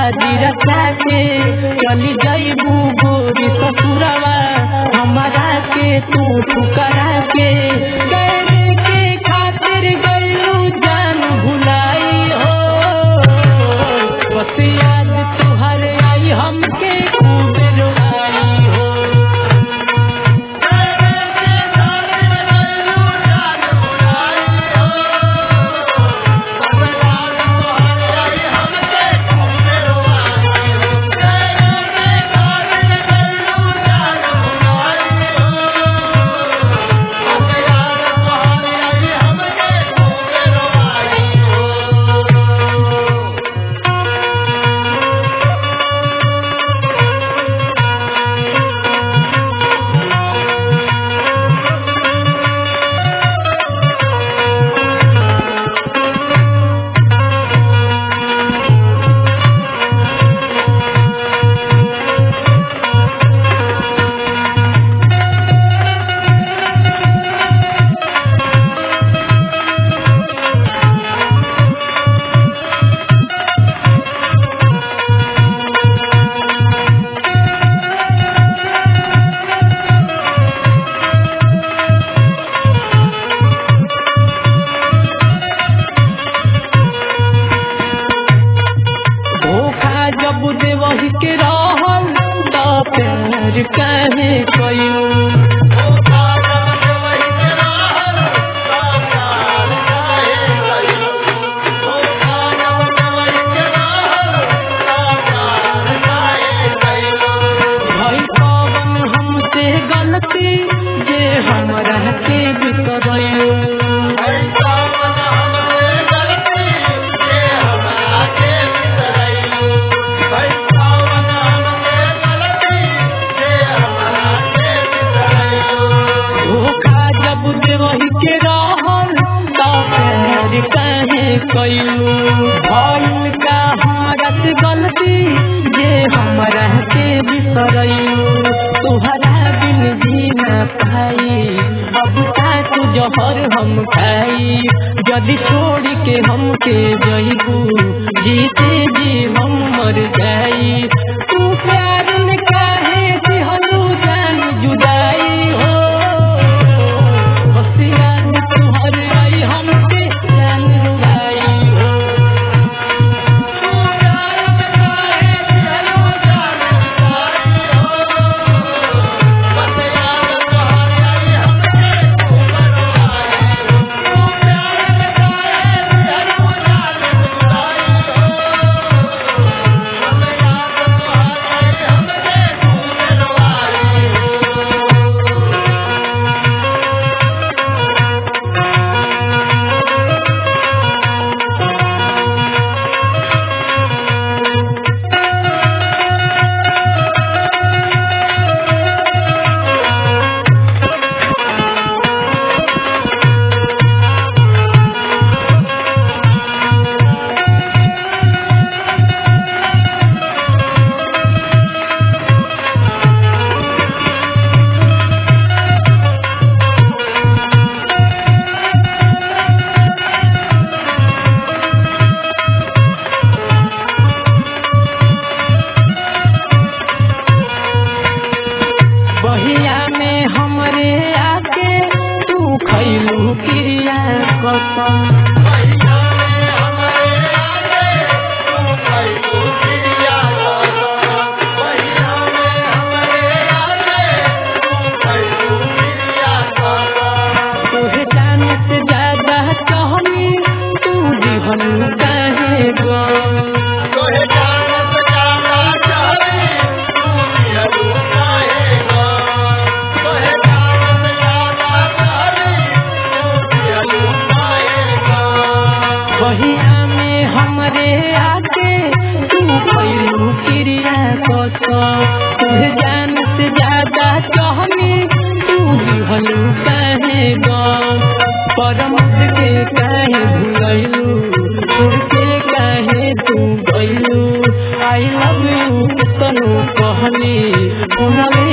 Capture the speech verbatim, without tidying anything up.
शादी रचा के चली जाइबू गोरी ससुरवा हमारा के तू ठुकरा के गए के खातिर गलू जान भुलाई हो बस याद तुहर आई हमके खूब रोई हो जब देवही के रहल त प्यार काहे कइल भाई कौन हमसे गलती जे हमरा के बिसरइल के रहल त प्यार काहे कइलू भइल का हमरा से गलती जे हमरा के बिसरइलू तुहरा बिन जी ना पाई अब तू जहर हम खाई यदि छोड़ के हमके जइबू जीते जी हम मर जाई तू प्यार में काहे दिहलू जान जुदाई हो बहिया में हमरे आके तू खइलू क्रिया कसम तोहे जाने से ज्यादा कहनी तू दिहलू काहे गम बहिया में हमरे आके तू खइलू क्रिया कसम तुझे जान से ज्यादा कहनी तू दिहलू काहे गम परम के काहे भुलैलू छोड़ के काहे तू गइलू आई लव यू तनु कहनी